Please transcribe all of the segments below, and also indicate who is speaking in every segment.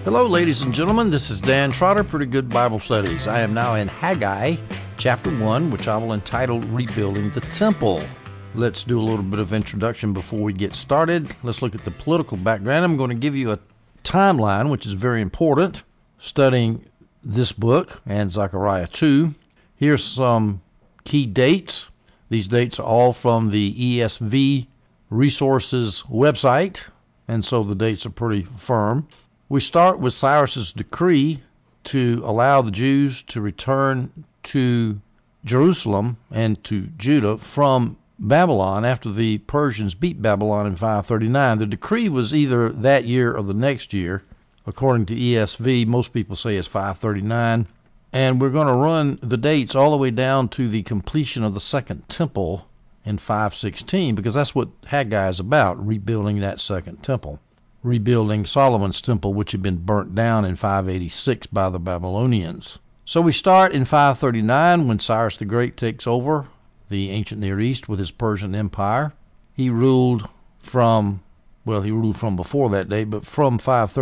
Speaker 1: Hello, ladies and gentlemen. This is Dan Trotter, Pretty Good Bible Studies. I am now in Haggai, chapter 1, which I will entitle Rebuilding the Temple. Let's do a little bit of introduction before we get started. Let's look at the political background. I'm going to give you a timeline, which is very important, studying this book and Zechariah 2. Here's some key dates. These dates are all from the ESV Resources website, and so the dates are pretty firm. We start with Cyrus's decree to allow the Jews to return to Jerusalem and to Judah from Babylon after the Persians beat Babylon in 539. The decree was either that year or the next year. According to ESV, most people say it's 539. And we're going to run the dates all the way down to the completion of the Second Temple in 516, because that's what Haggai is about, rebuilding that Second Temple. Rebuilding Solomon's temple, which had been burnt down in 586 by the Babylonians. So we start in 539 when Cyrus the Great takes over the ancient Near East with his Persian Empire. He ruled from before that date, but from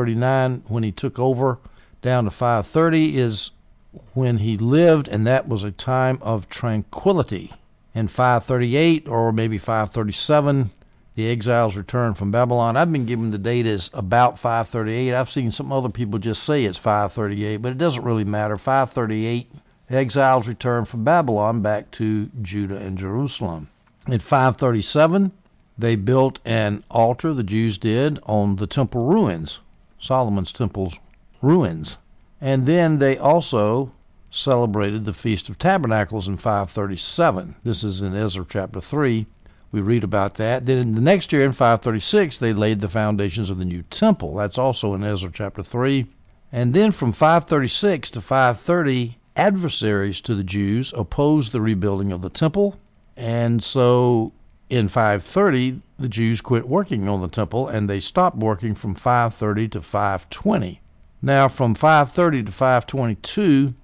Speaker 1: 539 when he took over down to 530 is when he lived, and that was a time of tranquility. In 538 or maybe 537, the exiles returned from Babylon. I've been given the date as about 538. I've seen some other people just say it's 538, but it doesn't really matter. 538, the exiles returned from Babylon back to Judah and Jerusalem. In 537, they built an altar, the Jews did, on the temple ruins, Solomon's temple's ruins. And then they also celebrated the Feast of Tabernacles in 537. This is in Ezra chapter 3. We read about that. Then in the next year, in 536, they laid the foundations of the new temple. That's also in Ezra chapter 3. And then from 536 to 530, adversaries to the Jews opposed the rebuilding of the temple. And so in 530, the Jews quit working on the temple, and they stopped working from 530 to 520. Now, from 530 to 522,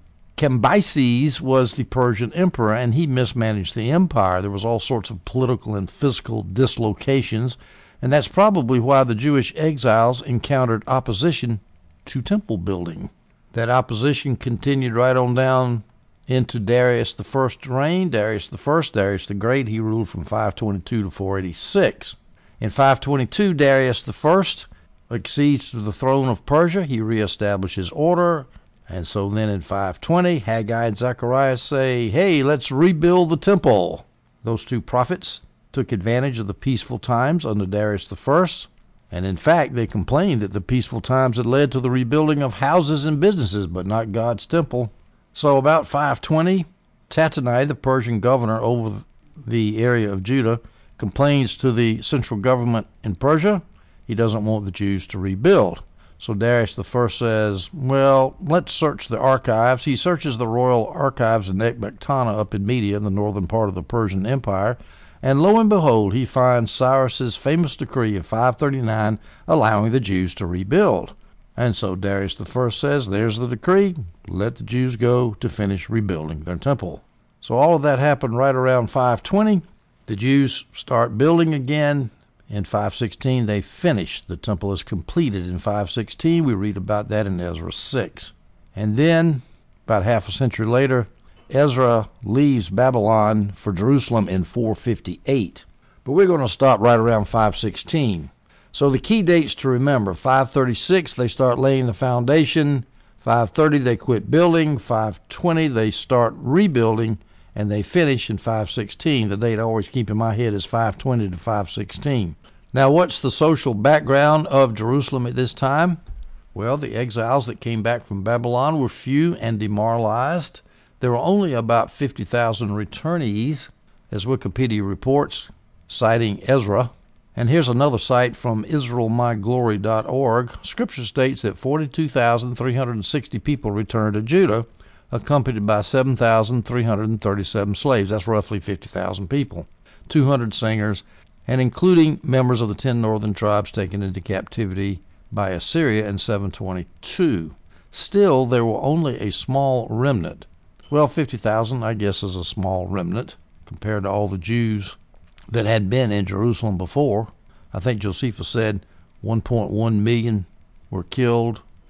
Speaker 1: Cambyses was the Persian emperor, and he mismanaged the empire. There was all sorts of political and physical dislocations, and that's probably why the Jewish exiles encountered opposition to temple building. That opposition continued right on down into Darius the First's reign. Darius the Great, he ruled from 522 to 486. In 522, Darius the First accedes to the throne of Persia. He reestablishes order. And so then in 520, Haggai and Zechariah say, hey, let's rebuild the temple. Those two prophets took advantage of the peaceful times under Darius I, and in fact, they complained that the peaceful times had led to the rebuilding of houses and businesses, but not God's temple. So about 520, Tattenai, the Persian governor over the area of Judah, complains to the central government in Persia. He doesn't want the Jews to rebuild. So Darius I says, well, let's search the archives. He searches the royal archives in Ecbatana up in Media, the northern part of the Persian Empire, and lo and behold, he finds Cyrus's famous decree of 539 allowing the Jews to rebuild. And so Darius I says, there's the decree. Let the Jews go to finish rebuilding their temple. So all of that happened right around 520. The Jews start building again. In 516, they finished. The temple is completed in 516. We read about that in Ezra 6. And then, about half a century later, Ezra leaves Babylon for Jerusalem in 458. But we're going to stop right around 516. So the key dates to remember, 536, they start laying the foundation. 530, they quit building. 520, they start rebuilding. And they finish in 516. The date I always keep in my head is 520 to 516. Now, what's the social background of Jerusalem at this time? Well, the exiles that came back from Babylon were few and demoralized. There were only about 50,000 returnees, as Wikipedia reports, citing Ezra. And here's another site from IsraelMyGlory.org. Scripture states that 42,360 people returned to Judah, accompanied by 7,337 slaves. That's roughly 50,000 people, 200 singers, and including members of the 10 northern tribes taken into captivity by Assyria in 722. Still, there were only a small remnant. Well, 50,000, I guess, is a small remnant compared to all the Jews that had been in Jerusalem before. I think Josephus said 1.1 million were killed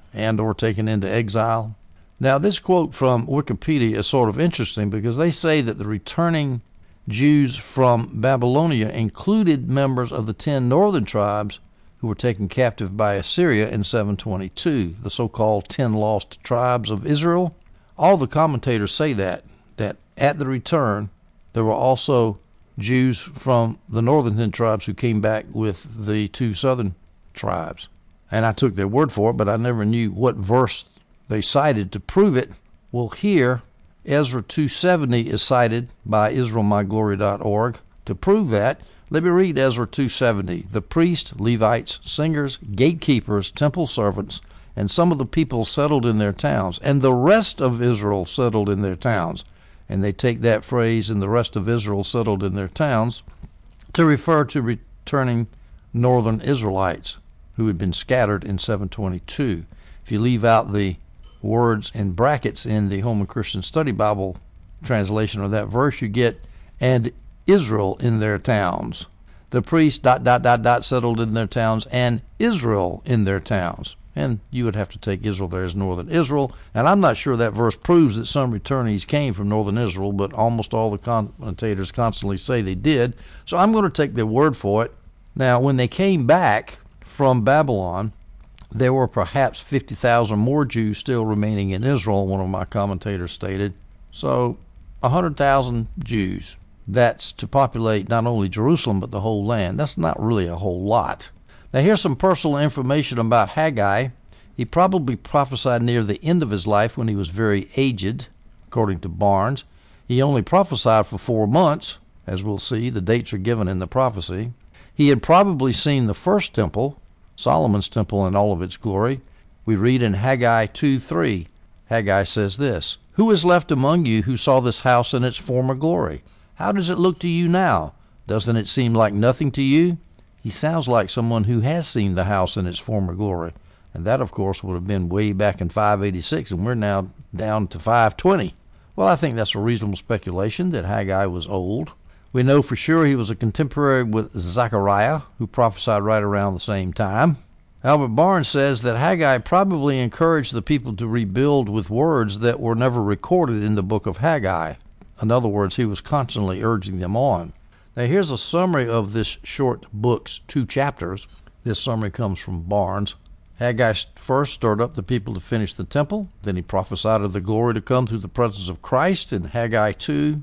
Speaker 1: and or taken into exile. Now, this quote from Wikipedia is sort of interesting because they say that the returning Jews from Babylonia included members of the 10 northern tribes who were taken captive by Assyria in 722, the so-called 10 lost tribes of Israel. All the commentators say that at the return, there were also Jews from the northern 10 tribes who came back with the 2 southern tribes. And I took their word for it, but I never knew what verse they cited to prove it. Well, here, Ezra 270 is cited by IsraelMyGlory.org to prove that. Let me read Ezra 270. The priests, Levites, singers, gatekeepers, temple servants, and some of the people settled in their towns, and the rest of Israel settled in their towns. And they take that phrase, and the rest of Israel settled in their towns, to refer to returning northern Israelites who had been scattered in 722. If you leave out the words in brackets in the Holman Christian Study Bible translation of that verse, you get, and Israel in their towns. The priests, settled in their towns, and Israel in their towns. And you would have to take Israel there as northern Israel. And I'm not sure that verse proves that some returnees came from northern Israel, but almost all the commentators constantly say they did. So I'm going to take their word for it. Now, when they came back from Babylon, there were perhaps 50,000 more Jews still remaining in Israel, one of my commentators stated. So 100,000 Jews. That's to populate not only Jerusalem, but the whole land. That's not really a whole lot. Now, here's some personal information about Haggai. He probably prophesied near the end of his life when he was very aged, according to Barnes. He only prophesied for 4 months. As we'll see, the dates are given in the prophecy. He had probably seen the first temple, Solomon's temple in all of its glory. We read in Haggai 2:3. Haggai says this, "Who is left among you who saw this house in its former glory? How does it look to you now? Doesn't it seem like nothing to you?" He sounds like someone who has seen the house in its former glory. And that, of course, would have been way back in 586, and we're now down to 520. Well, I think that's a reasonable speculation that Haggai was old. We know for sure he was a contemporary with Zechariah, who prophesied right around the same time. Albert Barnes says that Haggai probably encouraged the people to rebuild with words that were never recorded in the book of Haggai. In other words, he was constantly urging them on. Now, here's a summary of this short book's 2 chapters. This summary comes from Barnes. Haggai first stirred up the people to finish the temple. Then he prophesied of the glory to come through the presence of Christ in Haggai 2.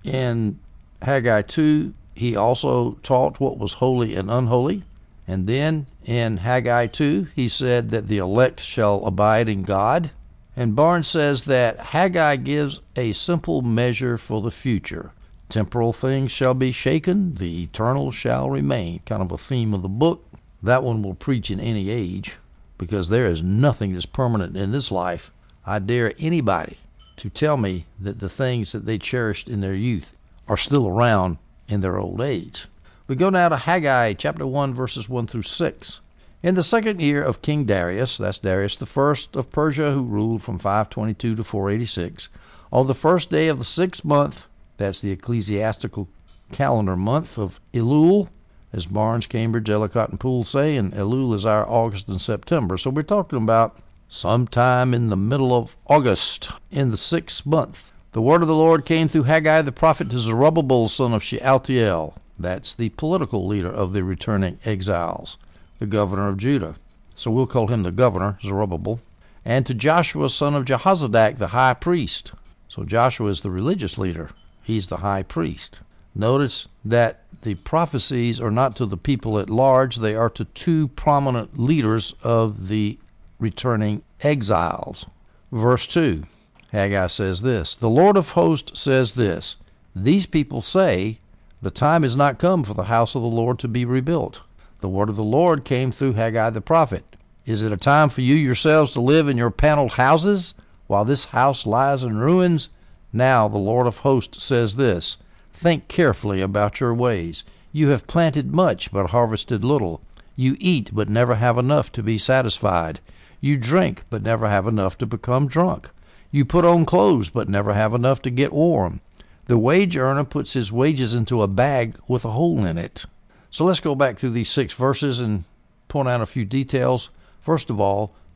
Speaker 1: In Haggai 2, he also taught what was holy and unholy. And then in Haggai 2, he said that the elect shall abide in God. And Barnes says that Haggai gives a simple measure for the future. Temporal things shall be shaken, the eternal shall remain. Kind of a theme of the book. That one will preach in any age, because there is nothing that's permanent in this life. I dare anybody to tell me that the things that they cherished in their youth are still around in their old age. We go now to Haggai chapter 1, verses 1 through 6. In the 2nd year of King Darius, that's Darius the first of Persia, who ruled from 522 to 486, on the 1st day of the 6th month, that's the ecclesiastical calendar month of Elul, as Barnes, Cambridge, Ellicott, and Poole say, and Elul is our August and September. So we're talking about sometime in the middle of August, in the 6th month. The word of the Lord came through Haggai the prophet to Zerubbabel, son of Shealtiel. That's the political leader of the returning exiles, the governor of Judah. So we'll call him the governor, Zerubbabel. And to Joshua, son of Jehozadak, the high priest. So Joshua is the religious leader. He's the high priest. Notice that the prophecies are not to the people at large. They are to 2 prominent leaders of the returning exiles. Verse 2, Haggai says this, "The Lord of hosts says this, these people say, the time is not come for the house of the Lord to be rebuilt. The word of the Lord came through Haggai the prophet. Is it a time for you yourselves to live in your paneled houses, while this house lies in ruins? Now the Lord of hosts says this, think carefully about your ways. You have planted much, but harvested little. You eat, but never have enough to be satisfied. You drink, but never have enough to become drunk. You put on clothes, but never have enough to get warm. The wage earner puts his wages into a bag with a hole in it." So let's go back through these 6 verses and point out a few details. First of all,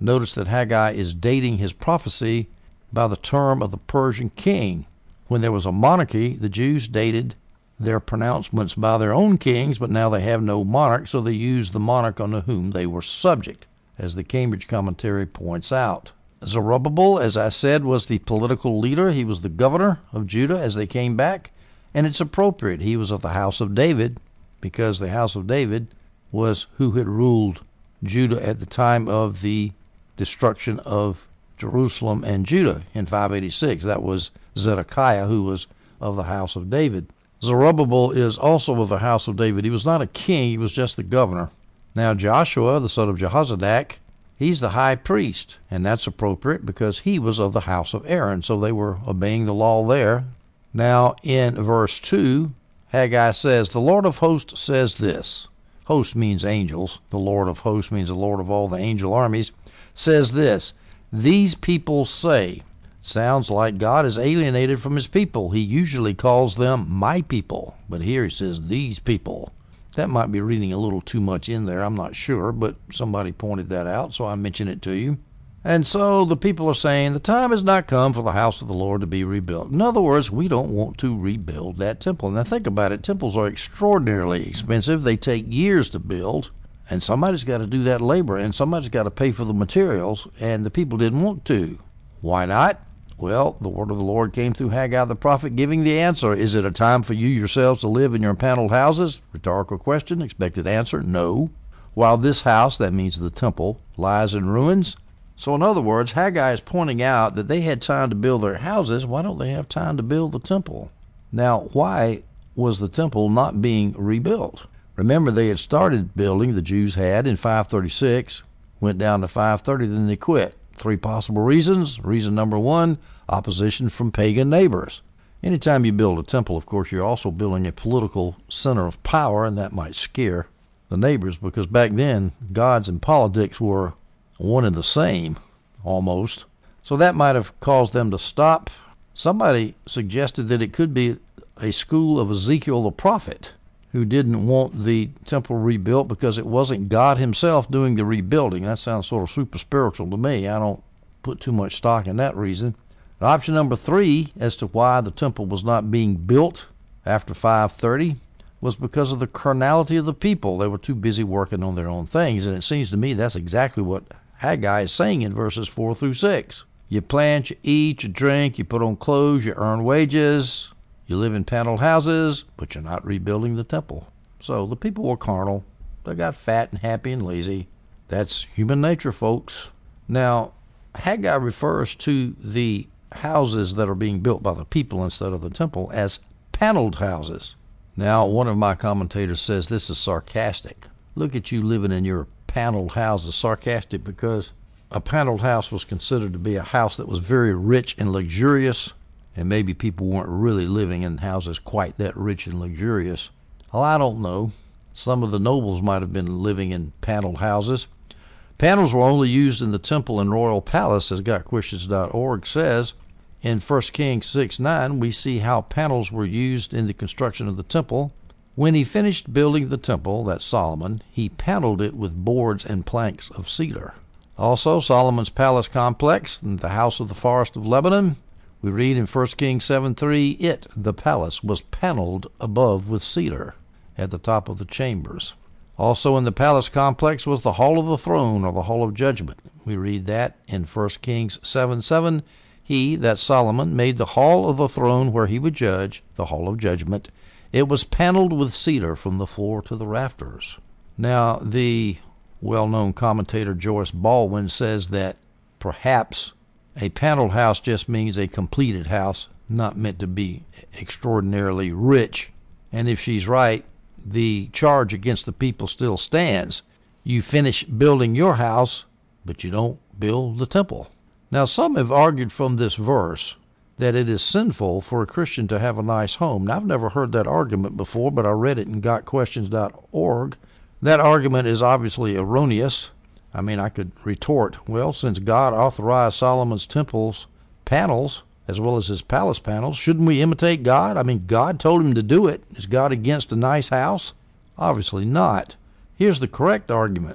Speaker 1: Notice that Haggai is dating his prophecy by the term of the Persian king. When there was a monarchy, the Jews dated their pronouncements by their own kings, but now they have no monarch, so they use the monarch unto whom they were subject, as the Cambridge Commentary points out. Zerubbabel, as I said, was the political leader. He was the governor of Judah as they came back, and it's appropriate. He was of the house of David, because the house of David was who had ruled Judah at the time of the destruction of Jerusalem and Judah in 586. That was Zedekiah, who was of the house of David. Zerubbabel is also of the house of David. He was not a king, he was just the governor. Now Joshua, the son of Jehozadak, he's the high priest, and that's appropriate because he was of the house of Aaron, so they were obeying the law there. Now in verse 2, Haggai says, the Lord of hosts says this. Host means angels. The Lord of hosts means the Lord of all the angel armies. Says this, these people say. Sounds like God is alienated from his people. He usually calls them my people, but here he says these people. That might be reading a little too much in there, I'm not sure, but somebody pointed that out, so I mention it to you. And so the people are saying the time has not come for the house of the Lord to be rebuilt. In other words, we don't want to rebuild that temple. Now think about it, temples are extraordinarily expensive. They take years to build, and somebody's got to do that labor, and somebody's got to pay for the materials, and the people didn't want to. Why not? Well, the word of the Lord came through Haggai the prophet giving the answer. Is it a time for you yourselves to live in your paneled houses? Rhetorical question. Expected answer, no. While this house, that means the temple, lies in ruins. So in other words, Haggai is pointing out that they had time to build their houses. Why don't they have time to build the temple? Now, why was the temple not being rebuilt? Remember, they had started building, the Jews had, in 536, went down to 530, then they quit. 3 possible reasons. Reason number 1, opposition from pagan neighbors. Anytime you build a temple, of course, you're also building a political center of power, and that might scare the neighbors, because back then, gods and politics were one and the same, almost. So that might have caused them to stop. Somebody suggested that it could be a school of Ezekiel the prophet, who didn't want the temple rebuilt because it wasn't God himself doing the rebuilding. That sounds sort of super spiritual to me. I don't put too much stock in that reason. Option number 3 as to why the temple was not being built after 530 was because of the carnality of the people. They were too busy working on their own things, and it seems to me that's exactly what Haggai is saying in verses 4 through 6. You plant, you eat, you drink, you put on clothes, you earn wages, you live in paneled houses, but you're not rebuilding the temple. So the people were carnal. They got fat and happy and lazy. That's human nature, folks. Now, Haggai refers to the houses that are being built by the people instead of the temple as paneled houses. Now, one of my commentators says this is sarcastic. Look at you living in your paneled houses. Sarcastic because a paneled house was considered to be a house that was very rich and luxurious, and maybe people weren't really living in houses quite that rich and luxurious. Well, I don't know. Some of the nobles might have been living in paneled houses. Panels were only used in the temple and royal palace, as GotQuestions.org says. In 1 Kings 6:9, we see how panels were used in the construction of the temple. When he finished building the temple, that's Solomon, he paneled it with boards and planks of cedar. Also, Solomon's palace complex and the house of the forest of Lebanon, we read in 1 Kings 7:3, the palace, was paneled above with cedar at the top of the chambers. Also in the palace complex was the hall of the throne, or the hall of judgment. We read that in 1 Kings 7:7. He, that Solomon, made the hall of the throne where he would judge, the hall of judgment. It was paneled with cedar from the floor to the rafters. Now, the well-known commentator Joyce Baldwin says that perhaps a paneled house just means a completed house, not meant to be extraordinarily rich. And if she's right, the charge against the people still stands. You finish building your house, but you don't build the temple. Now, some have argued from this verse that it is sinful for a Christian to have a nice home. Now, I've never heard that argument before, but I read it in GotQuestions.org. That argument is obviously erroneous. I mean, I could retort, well, since God authorized Solomon's temple's panels, as well as his palace panels, shouldn't we imitate God? I mean, God told him to do it. Is God against a nice house? Obviously not. Here's the correct argument.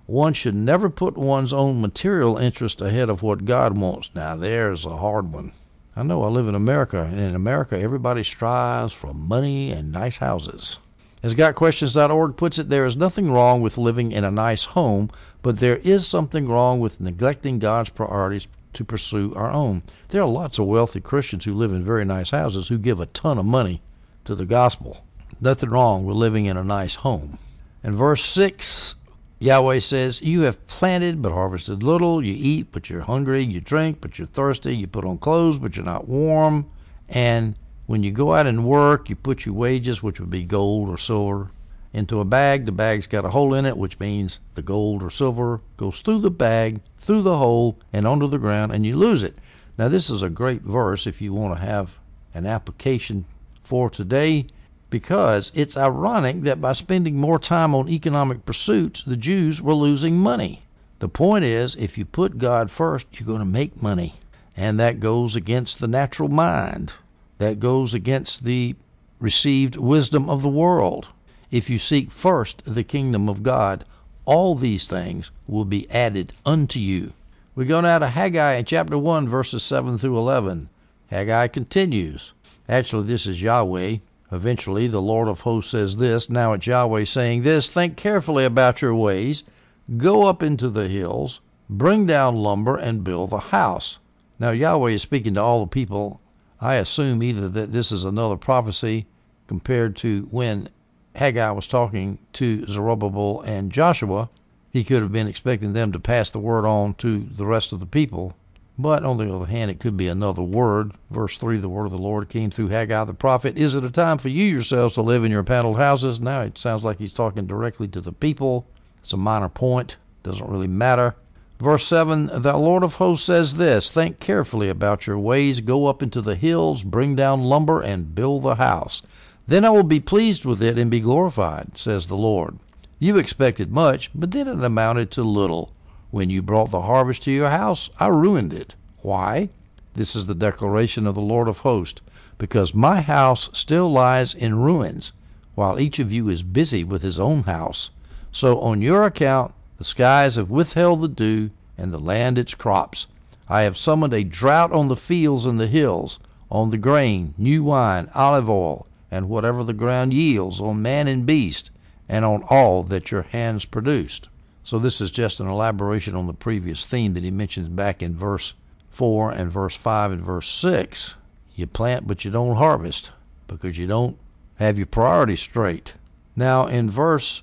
Speaker 1: One should never put one's own material interest ahead of what God wants. Now, there's a hard one. I know I live in America, and in America, everybody strives for money and nice houses. As GotQuestions.org puts it, there is nothing wrong with living in a nice home, but there is something wrong with neglecting God's priorities to pursue our own. There are lots of wealthy Christians who live in very nice houses who give a ton of money to the gospel. Nothing wrong with living in a nice home. In verse 6, Yahweh says, you have planted but harvested little. You eat, but you're hungry. You drink, but you're thirsty. You put on clothes, but you're not warm. And when you go out and work, you put your wages, which would be gold or silver, into a bag. The bag's got a hole in it, which means the gold or silver goes through the bag, through the hole, and onto the ground, and you lose it. Now, this is a great verse if you want to have an application for today, because it's ironic that by spending more time on economic pursuits, the Jews were losing money. The point is, if you put God first, you're going to make money. And that goes against the natural mind. That goes against the received wisdom of the world. If you seek first the kingdom of God, all these things will be added unto you. We go now to Haggai in chapter 1, verses 7 through 11. Haggai continues. Actually, this is Yahweh. Eventually, the Lord of hosts says this. Now it's Yahweh saying this. Think carefully about your ways. Go up into the hills. Bring down lumber and build a house. Now Yahweh is speaking to all the people. I assume either that this is another prophecy compared to when Haggai was talking to Zerubbabel and Joshua. He could have been expecting them to pass the word on to the rest of the people. But on the other hand, it could be another word. Verse 3, the word of the Lord came through Haggai the prophet. Is it a time for you yourselves to live in your paneled houses? Now it sounds like he's talking directly to the people. It's a minor point. Doesn't really matter. Verse 7, the Lord of hosts says this. Think carefully about your ways. Go up into the hills, bring down lumber, and build the house. Then I will be pleased with it and be glorified, says the Lord. You expected much, but then it amounted to little. When you brought the harvest to your house, I ruined it. Why? This is the declaration of the Lord of hosts. Because my house still lies in ruins, while each of you is busy with his own house. So on your account, the skies have withheld the dew, and the land its crops. I have summoned a drought on the fields and the hills, on the grain, new wine, olive oil, and whatever the ground yields, on man and beast, and on all that your hands produced. So this is just an elaboration on the previous theme that he mentions back in verse 4 and verse 5 and verse 6. You plant, but you don't harvest, because you don't have your priorities straight. Now in verse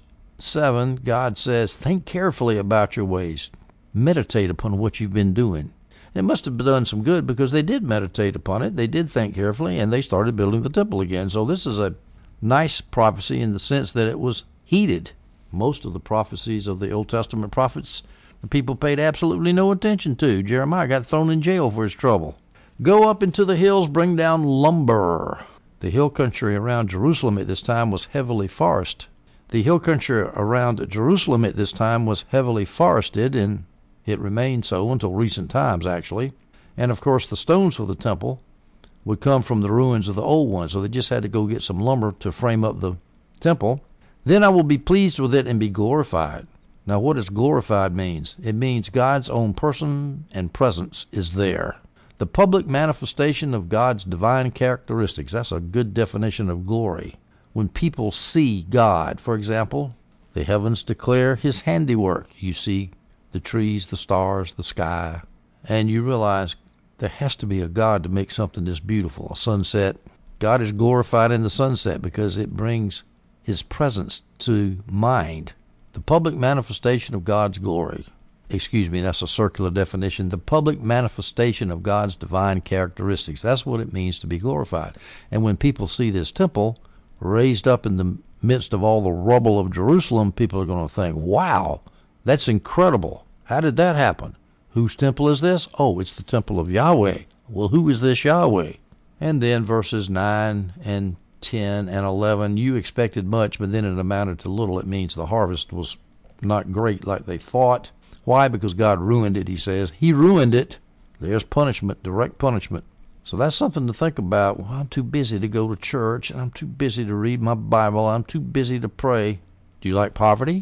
Speaker 1: 7, God says, think carefully about your ways. Meditate upon what you've been doing. And it must have done some good, because they did meditate upon it. They did think carefully, and they started building the temple again. So this is a nice prophecy in the sense that it was heeded. Most of the prophecies of the Old Testament prophets, the people paid absolutely no attention to. Jeremiah got thrown in jail for his trouble. Go up into the hills, bring down lumber. The hill country around Jerusalem at this time was heavily forested. The hill country around Jerusalem at this time was heavily forested, and it remained so until recent times, actually. And, of course, the stones for the temple would come from the ruins of the old one, so they just had to go get some lumber to frame up the temple. Then I will be pleased with it and be glorified. Now, what does glorified means? It means God's own person and presence is there. The public manifestation of God's divine characteristics. That's a good definition of glory. When people see God, for example, the heavens declare his handiwork. You see the trees, the stars, the sky, and you realize there has to be a God to make something this beautiful. A sunset. God is glorified in the sunset because it brings his presence to mind. The public manifestation of God's glory. That's a circular definition. The public manifestation of God's divine characteristics. That's what it means to be glorified. And when people see this temple raised up in the midst of all the rubble of Jerusalem, people are going to think, wow, that's incredible. How did that happen? Whose temple is this? Oh, it's the temple of Yahweh. Well, who is this Yahweh? And then verses 9 and 10 and 11, you expected much, but then it amounted to little. It means the harvest was not great like they thought. Why? Because God ruined it, he says. He ruined it. There's punishment, direct punishment. So that's something to think about. Well, I'm too busy to go to church. I'm too busy to read my Bible. I'm too busy to pray. Do you like poverty?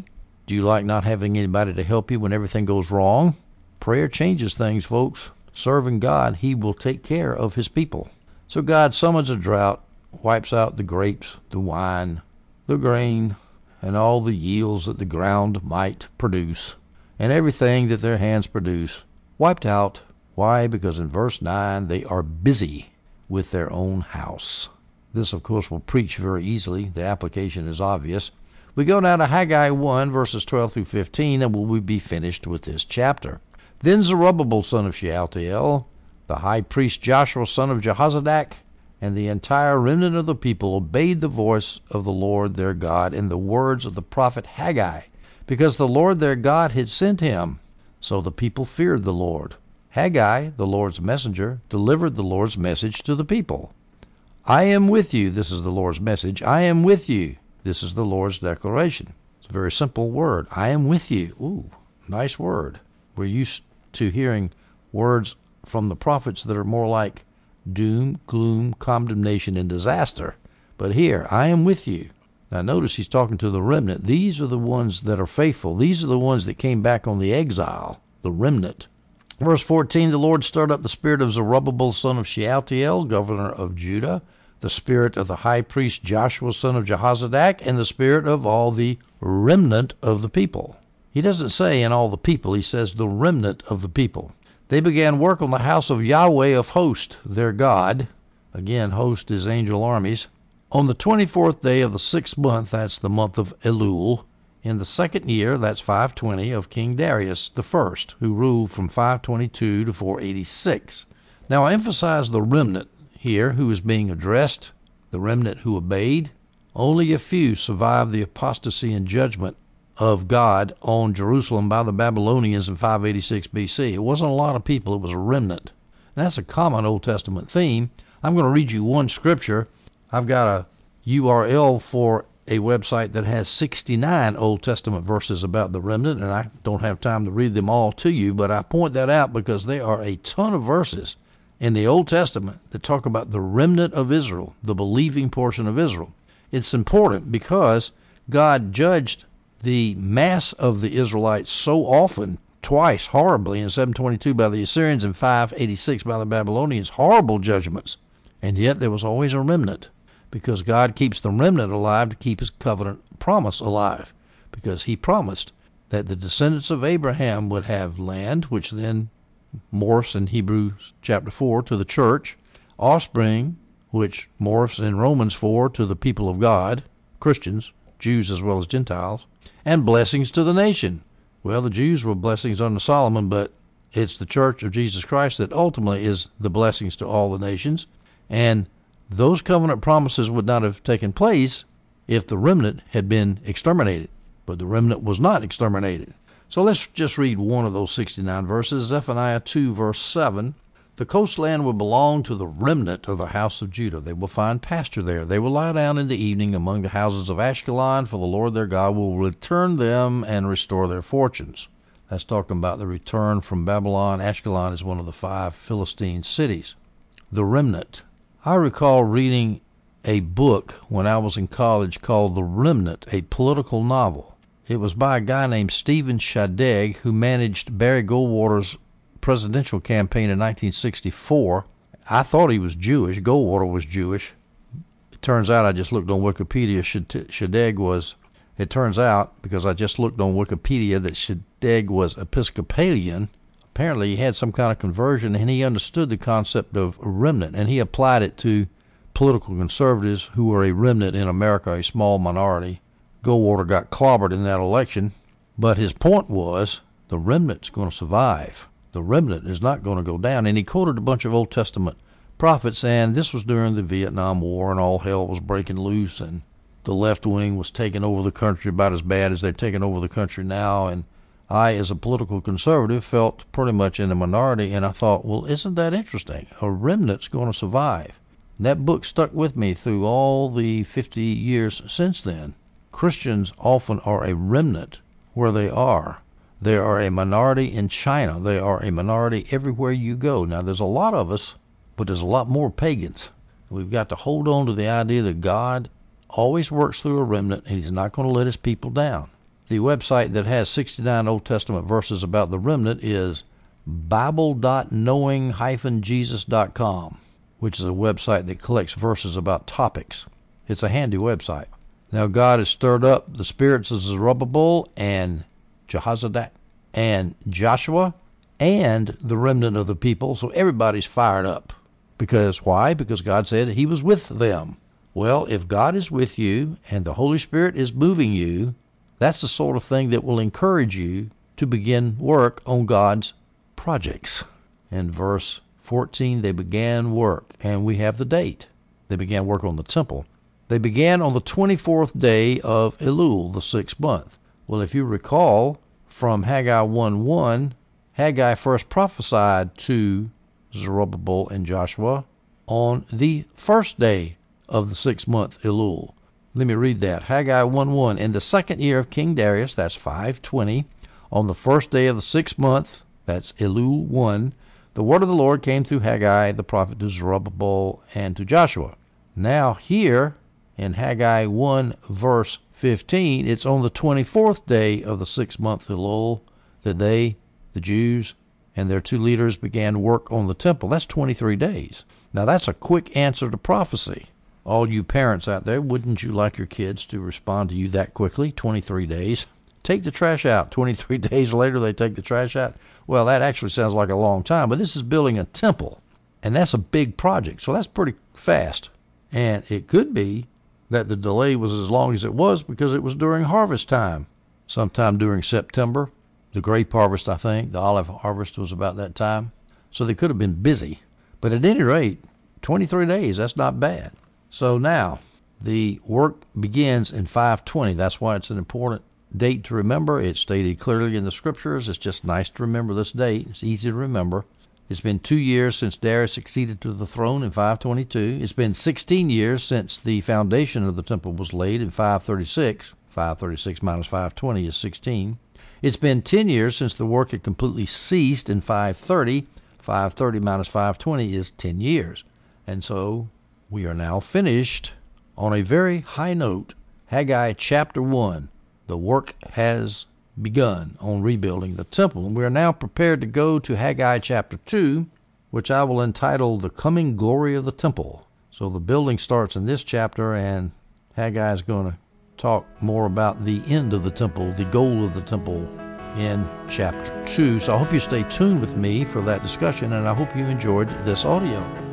Speaker 1: Do you like not having anybody to help you when everything goes wrong? Prayer changes things, folks. Serving God, he will take care of his people. So God summons a drought, wipes out the grapes, the wine, the grain, and all the yields that the ground might produce, and everything that their hands produce, wiped out. Why? Because in verse 9, they are busy with their own house. This, of course, will preach very easily. The application is obvious. We go now to Haggai 1, verses 12 through 15, and we'll be finished with this chapter. Then Zerubbabel, son of Shealtiel, the high priest Joshua, son of Jehozadak, and the entire remnant of the people obeyed the voice of the Lord their God and the words of the prophet Haggai, because the Lord their God had sent him. So the people feared the Lord. Haggai, the Lord's messenger, delivered the Lord's message to the people. I am with you. This is the Lord's message. I am with you. This is the Lord's declaration. It's a very simple word. I am with you. Ooh, nice word. We're used to hearing words from the prophets that are more like doom, gloom, condemnation, and disaster. But here, I am with you. Now notice he's talking to the remnant. These are the ones that are faithful. These are the ones that came back on the exile, the remnant. Verse 14, the Lord stirred up the spirit of Zerubbabel, son of Shealtiel, governor of Judah, the spirit of the high priest Joshua, son of Jehozadak, and the spirit of all the remnant of the people. He doesn't say in all the people, he says the remnant of the people. They began work on the house of Yahweh of hosts, their God. Again, host is angel armies. On the 24th day of the 6th month, that's the month of Elul, in the second year, that's 520, of King Darius the first, who ruled from 522 to 486. Now I emphasize the remnant here who is being addressed, the remnant who obeyed. Only a few survived the apostasy and judgment of God on Jerusalem by the Babylonians in 586 BC. It wasn't a lot of people, it was a remnant. That's a common Old Testament theme. I'm going to read you one scripture. I've got a URL for a website that has 69 Old Testament verses about the remnant, and I don't have time to read them all to you, but I point that out because there are a ton of verses in the Old Testament that talk about the remnant of Israel, the believing portion of Israel. It's important because God judged the mass of the Israelites so often, twice horribly, in 722 by the Assyrians and 586 by the Babylonians, horrible judgments. And yet there was always a remnant, because God keeps the remnant alive to keep his covenant promise alive, because he promised that the descendants of Abraham would have land, which then morphs in Hebrews chapter 4 to the church, offspring, which morphs in Romans 4 to the people of God, Christians, Jews as well as Gentiles, and blessings to the nation. Well, the Jews were blessings under Solomon, but it's the church of Jesus Christ that ultimately is the blessings to all the nations. And those covenant promises would not have taken place if the remnant had been exterminated. But the remnant was not exterminated. So let's just read one of those 69 verses. Zephaniah 2, verse 7. The coastland will belong to the remnant of the house of Judah. They will find pasture there. They will lie down in the evening among the houses of Ashkelon, for the Lord their God will return them and restore their fortunes. That's talking about the return from Babylon. Ashkelon is one of the 5 Philistine cities. The remnant. I recall reading a book when I was in college called The Remnant, a political novel. It was by a guy named Stephen Shadegg, who managed Barry Goldwater's presidential campaign in 1964. I thought he was Jewish. Goldwater was Jewish. It turns out, I just looked on Wikipedia, Shadegg was, it turns out, because I just looked on Wikipedia, that Shadegg was Episcopalian. Apparently he had some kind of conversion, and he understood the concept of a remnant, and he applied it to political conservatives who were a remnant in America, a small minority. Goldwater got clobbered in that election, but his point was the remnant's going to survive. The remnant is not going to go down. And he quoted a bunch of Old Testament prophets, and this was during the Vietnam War, and all hell was breaking loose, and the left wing was taking over the country about as bad as they're taking over the country now. And I, as a political conservative, felt pretty much in a minority, and I thought, well, isn't that interesting? A remnant's going to survive. And that book stuck with me through all the 50 years since then. Christians often are a remnant where they are. They are a minority in China. They are a minority everywhere you go. Now, there's a lot of us, but there's a lot more pagans. We've got to hold on to the idea that God always works through a remnant, and he's not going to let his people down. The website that has 69 Old Testament verses about the remnant is bible.knowing-jesus.com, which is a website that collects verses about topics. It's a handy website. Now God has stirred up the spirits of Zerubbabel and Jehozadak and Joshua and the remnant of the people, so everybody's fired up. Because why? Because God said he was with them. Well, if God is with you and the Holy Spirit is moving you, that's the sort of thing that will encourage you to begin work on God's projects. In verse 14, they began work, and we have the date. They began work on the temple. They began on the 24th day of Elul, the 6th month. Well, if you recall from Haggai 1:1, Haggai first prophesied to Zerubbabel and Joshua on the first day of the 6th month Elul. Let me read that. Haggai 1:1. In the second year of King Darius, that's 520, on the first day of the 6th month, that's Elul 1, the word of the Lord came through Haggai the prophet to Zerubbabel and to Joshua. Now here in Haggai 1 verse 15, it's on the 24th day of the 6th month Elul that they, the Jews, and their two leaders began work on the temple. That's 23 days. Now that's a quick answer to prophecy. All you parents out there, wouldn't you like your kids to respond to you that quickly? 23 days. Take the trash out. 23 days later they take the trash out. Well, that actually sounds like a long time, but this is building a temple, and that's a big project, so that's pretty fast. And it could be that the delay was as long as it was because it was during harvest time, sometime during September. The grape harvest, I think, the olive harvest was about that time. So they could have been busy. But at any rate, 23 days, that's not bad. So now, the work begins in 520. That's why it's an important date to remember. It's stated clearly in the scriptures. It's just nice to remember this date. It's easy to remember. It's been 2 years since Darius succeeded to the throne in 522. It's been 16 years since the foundation of the temple was laid in 536. 536 minus 520 is 16. It's been 10 years since the work had completely ceased in 530. 530 minus 520 is 10 years. And so we are now finished on a very high note. Haggai chapter 1. The work has begun on rebuilding the temple. And we are now prepared to go to Haggai chapter 2, which I will entitle The Coming Glory of the Temple. So the building starts in this chapter, and Haggai is going to talk more about the end of the temple, the goal of the temple, in chapter 2. So I hope you stay tuned with me for that discussion, and I hope you enjoyed this audio.